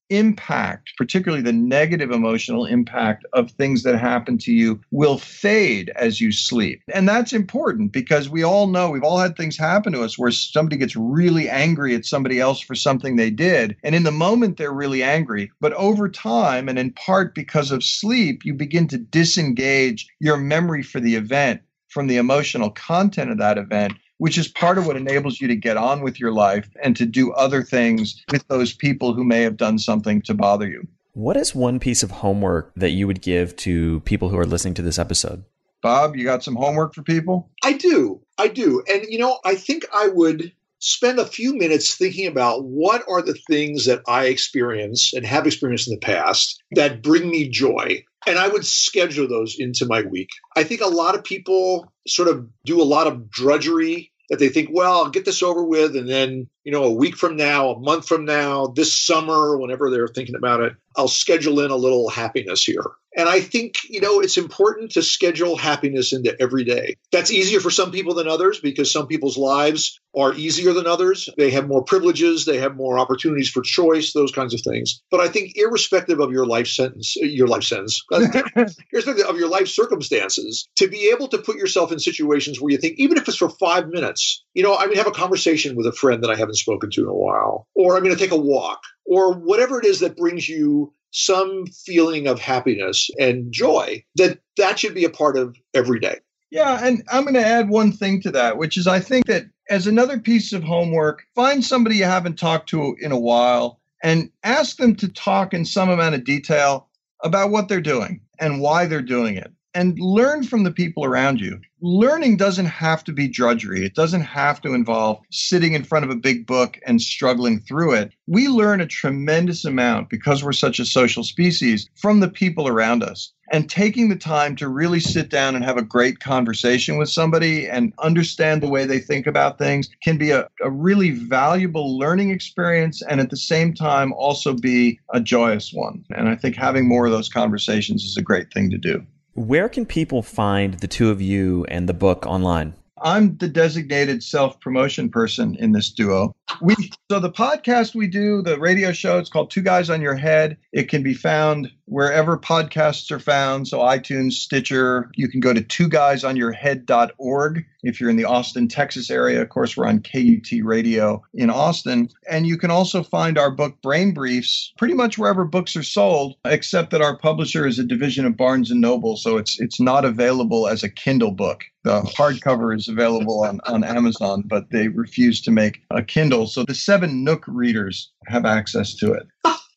impact, particularly the negative emotional impact of things that happen to you, will fade as you sleep. And that's important because we all know, we've all had things happen to us where somebody gets really angry at somebody else for something they did. And in the moment, they're really angry. But over time, and in part because of sleep, you begin to disengage your memory for the event from the emotional content of that event, which is part of what enables you to get on with your life and to do other things with those people who may have done something to bother you. What is one piece of homework that you would give to people who are listening to this episode? Bob, you got some homework for people? I do. I do. And, you know, I think I would spend a few minutes thinking about what are the things that I experience and have experienced in the past that bring me joy. And I would schedule those into my week. I think a lot of people sort of do a lot of drudgery that they think, well, I'll get this over with. And then, you know, a week from now, a month from now, this summer, whenever they're thinking about it, I'll schedule in a little happiness here. And I think, you know, it's important to schedule happiness into every day. That's easier for some people than others because some people's lives are easier than others. They have more privileges. They have more opportunities for choice, those kinds of things. But I think irrespective of your life sentence, your life sentence, irrespective of your life circumstances, to be able to put yourself in situations where you think, even if it's for five minutes, you know, I'm going to have a conversation with a friend that I haven't spoken to in a while, or I'm going to take a walk, or whatever it is that brings you some feeling of happiness and joy, that that should be a part of every day. Yeah, and I'm going to add one thing to that, which is I think that as another piece of homework, find somebody you haven't talked to in a while and ask them to talk in some amount of detail about what they're doing and why they're doing it. And learn from the people around you. Learning doesn't have to be drudgery. It doesn't have to involve sitting in front of a big book and struggling through it. We learn a tremendous amount, because we're such a social species, from the people around us. And taking the time to really sit down and have a great conversation with somebody and understand the way they think about things can be a, a really valuable learning experience, and at the same time also be a joyous one. And I think having more of those conversations is a great thing to do. Where can people find the two of you and the book online? I'm the designated self-promotion person in this duo. We so the podcast we do, the radio show, it's called Two Guys on Your Head. It can be found wherever podcasts are found. So iTunes, Stitcher. You can go to two guys on your head dot org. If you're in the Austin, Texas area, of course, we're on K U T Radio in Austin. And you can also find our book, Brain Briefs, pretty much wherever books are sold, except that our publisher is a division of Barnes and Noble. So it's it's not available as a Kindle book. The hardcover is available on, on Amazon, but they refuse to make a Kindle. So the seven Nook readers have access to it.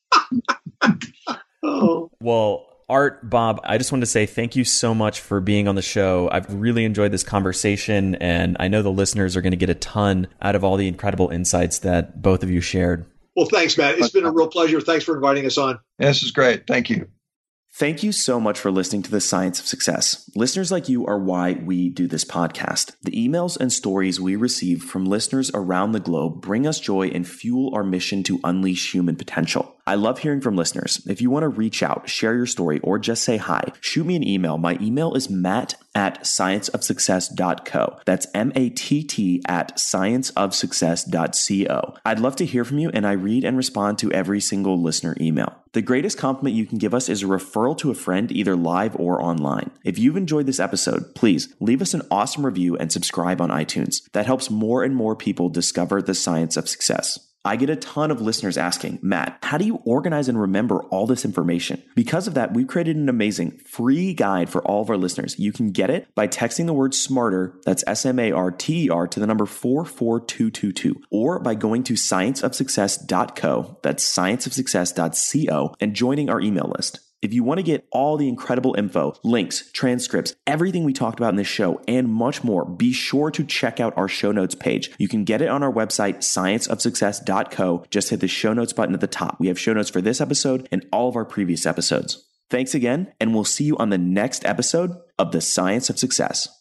Oh. Well, Art, Bob, I just wanted to say thank you so much for being on the show. I've really enjoyed this conversation, and I know the listeners are going to get a ton out of all the incredible insights that both of you shared. Well, thanks, Matt. It's been a real pleasure. Thanks for inviting us on. This is great. Thank you. Thank you so much for listening to The Science of Success. Listeners like you are why we do this podcast. The emails and stories we receive from listeners around the globe bring us joy and fuel our mission to unleash human potential. I love hearing from listeners. If you want to reach out, share your story, or just say hi, shoot me an email. My email is matt at science of success dot co. That's M A T T at science of success dot co. I'd love to hear from you, and I read and respond to every single listener email. The greatest compliment you can give us is a referral to a friend, either live or online. If you've enjoyed this episode, please leave us an awesome review and subscribe on iTunes. That helps more and more people discover the science of success. I get a ton of listeners asking, Matt, how do you organize and remember all this information? Because of that, we've created an amazing free guide for all of our listeners. You can get it by texting the word SMARTER, that's S M A R T E R, to the number four four two two two, or by going to science of success dot co, that's science of success dot co, and joining our email list. If you want to get all the incredible info, links, transcripts, everything we talked about in this show, and much more, be sure to check out our show notes page. You can get it on our website, science of success dot co. Just hit the show notes button at the top. We have show notes for this episode and all of our previous episodes. Thanks again, and we'll see you on the next episode of The Science of Success.